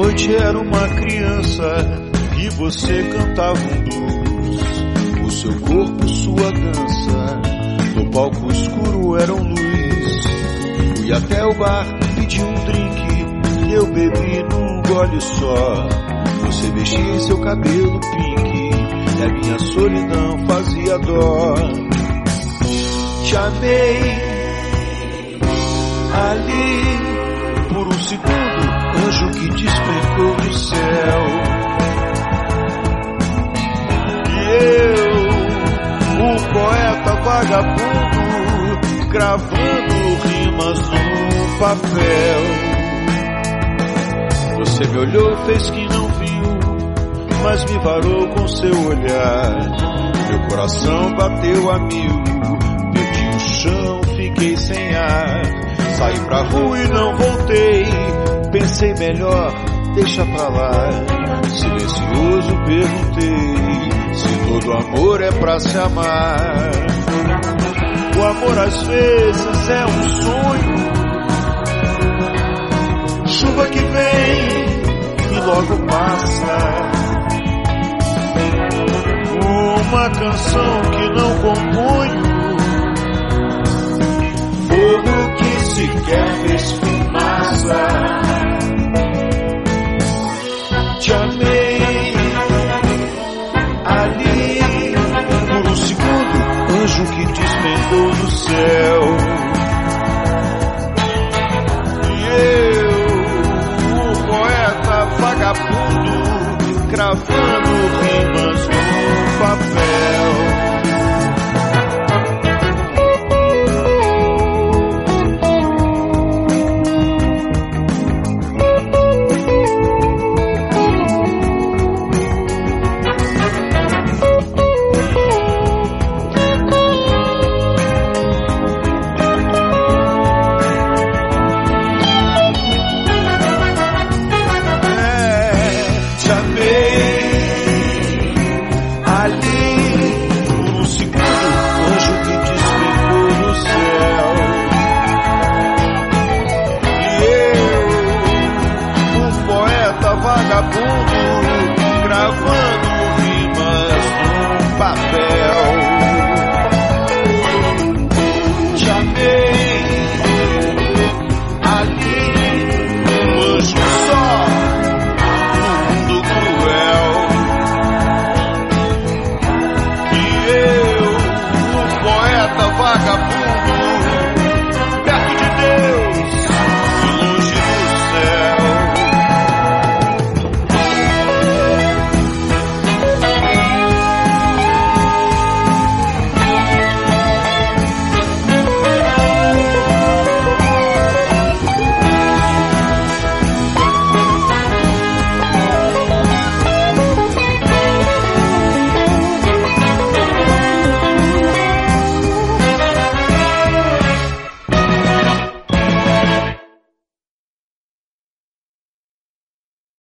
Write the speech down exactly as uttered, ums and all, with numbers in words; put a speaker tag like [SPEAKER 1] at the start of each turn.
[SPEAKER 1] noite era uma criança e você cantava um blues. O seu corpo, sua dança, no palco escuro eram luz. Fui até o bar, pedi um drink e eu bebi num gole só. Você mexia em seu cabelo pink e a minha solidão fazia dó. Te amei ali por um segundo, anjo que despencou do céu. E eu, o poeta vagabundo, gravando rimas num papel. Você me olhou, fez que não viu, mas me varou com seu olhar. Meu coração bateu a mil, perdi o chão, fiquei sem ar. Saí pra rua e não voltei, pensei melhor, deixa pra lá. Silencioso perguntei se todo amor é pra se amar. O amor às vezes é um sonho, chuva que vem e logo passa. Uma canção que não componho, fogo que sequer fez fumaça. Te amei ali por um segundo, anjo que despencou do céu. E eu, o poeta vagabundo, gravando rimas no papel.